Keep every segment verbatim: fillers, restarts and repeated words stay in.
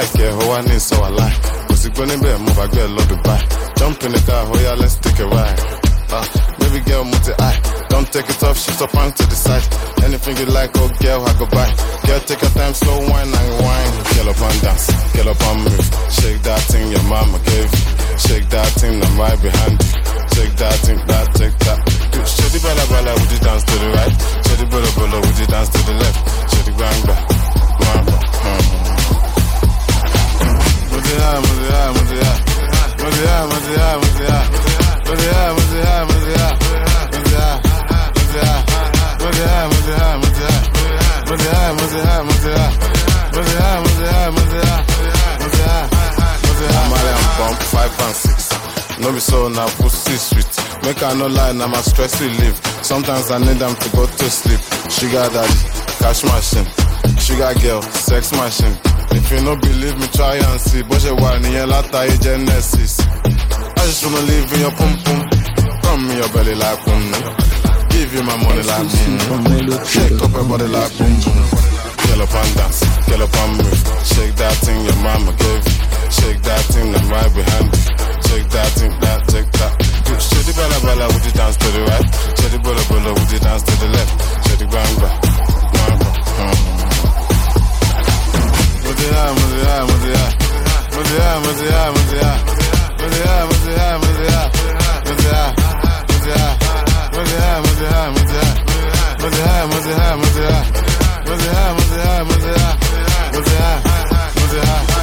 like it, how I need so I like. Cause you gonna be a move, I get love Dubai. Jump in the car, oh yeah, let's take a ride. Uh, baby girl, multi eye. Don't take it off, shift up onto the side. Anything you like, oh girl, I go buy. Girl, take your time, slow wine and wine. Girl up and dance, girl up and move. Shake that thing your mama gave you. Shake that thing, I'm right behind you. Shake that thing, that, take that. Shady bala bala, would you dance to the right? Shady bala bala, would you dance to the left? Shady bang bang, bang bang. Muzia, muzia, muzia. Muzia, muzia, muzia. Muzia, muzia, muzia. Muzia, muzia. Muzia, muzia, muzia. Muzia, muzia, muzia. Muzia, muzia, muzia. Muzia, muzia. I'm a bump five and six. No be so now pussy sweet. Make I no lie, now my stress relief. Sometimes I need them to go to sleep. Sugar daddy, cash machine. Sugar girl, sex machine. If you no believe me, try and see. But you want in your latter genesis. I just wanna live in your pum pum. Come in your belly like boom. Give you my money like boom. Shake up your body like boom boom. Get up and dance, get up and move. Shake that thing your mama gave you. Shake that thing, I'm right behind you. Shake that thing, that, take that. Shady bala bala, would you dance to the right? Shady bala bala, would you dance to the left? Shady bang bang, bang bang. Muzia, muzia, muzia. Muzia, muzia, muzia. Muzia, muzia, muzia. Muzia, muzia. Muzia, muzia, muzia. Muzia, muzia, muzia. Muzia, muzia, muzia. Muzia, muzia.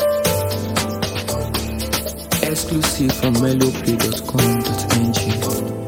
Exclusive from melloplay dot com dot n g.